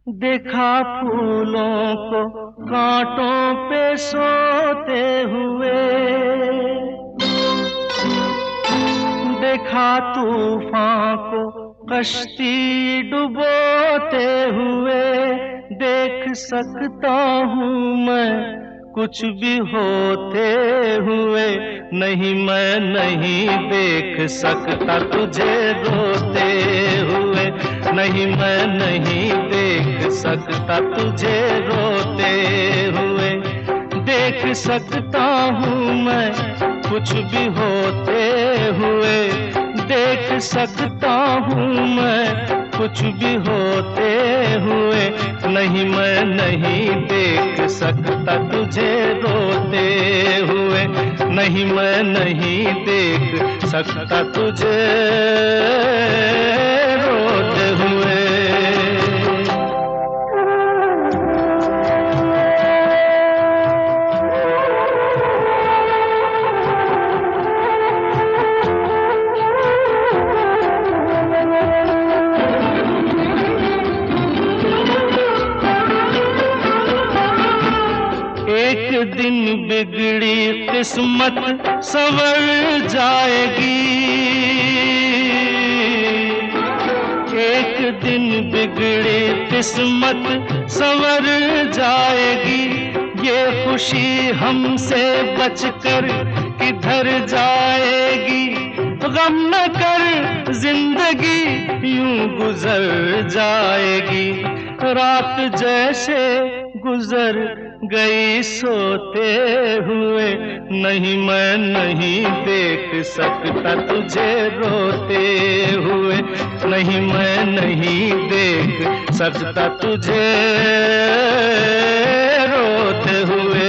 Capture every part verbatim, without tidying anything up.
देखा फूलों को कांटों पे सोते हुए, देखा तूफान को कश्ती डुबोते हुए। देख सकता हूँ मैं कुछ भी होते हुए, नहीं मैं नहीं देख सकता तुझे रोते हुए, नहीं मैं नहीं देख सकता तुझे रोते हुए। देख सकता हूँ मैं कुछ भी होते हुए, देख सकता हूँ मैं कुछ भी होते हुए, नहीं मैं नहीं देख सकता तुझे रोते हुए, नहीं मैं नहीं देख सकता तुझे रोते हुए। एक दिन बिगड़ी किस्मत संवर जाएगी, एक दिन बिगड़ी किस्मत संवर जाएगी। ये खुशी हमसे बचकर किधर जाएगी, गम न कर जिंदगी यूं गुजर जाएगी। रात जैसे गुजर गई सोते हुए, नहीं मैं नहीं देख सकता तुझे रोते हुए, नहीं मैं नहीं देख सकता तुझे रोते हुए।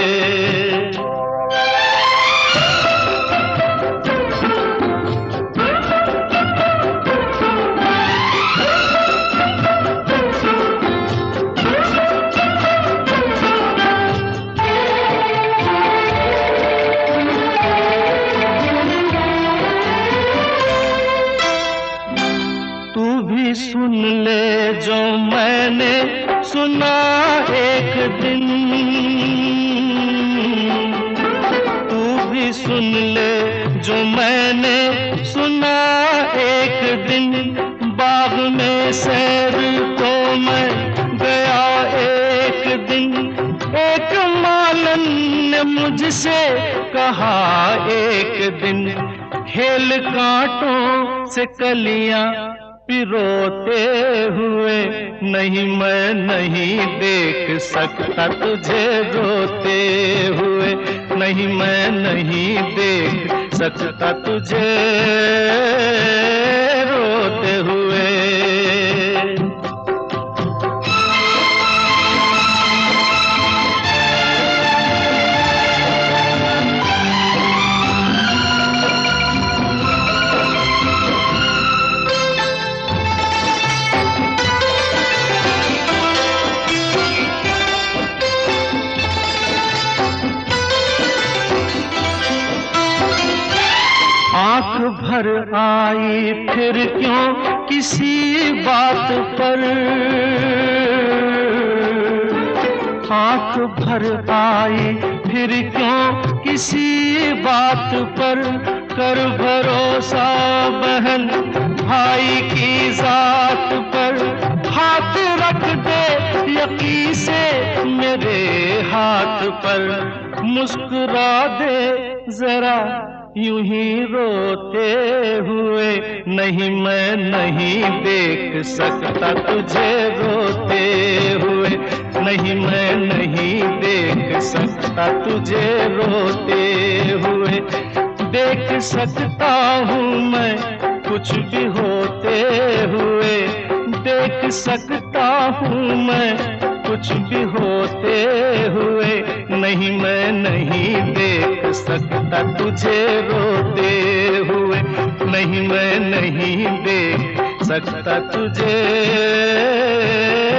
सुन ले जो मैंने सुना एक दिन, तू भी सुन ले जो मैंने सुना एक दिन। बाग में सैर को मैं गया एक दिन, एक मालन ने मुझसे कहा एक दिन, खेल कांटों से कलियां पिरोते हुए, नहीं मैं नहीं देख सकता तुझे रोते हुए, नहीं मैं नहीं देख सकता तुझे रोते हुए। आँख भर आई फिर क्यों किसी बात पर, आँख भर आई फिर क्यों किसी बात पर। कर भरोसा बहन भाई की जात पर, हाथ रख दे यकीन से मेरे हाथ पर। मुस्कुरा दे जरा यूं ही रोते हुए, नहीं मैं नहीं देख सकता तुझे रोते हुए, नहीं मैं नहीं देख सकता तुझे रोते हुए। देख सकता हूँ मैं कुछ भी होते हुए, देख सकता हूँ मैं कुछ भी होते हुए, नहीं मैं नहीं देख सकता तुझे रोते हुए, नहीं मैं नहीं देख सकता तुझे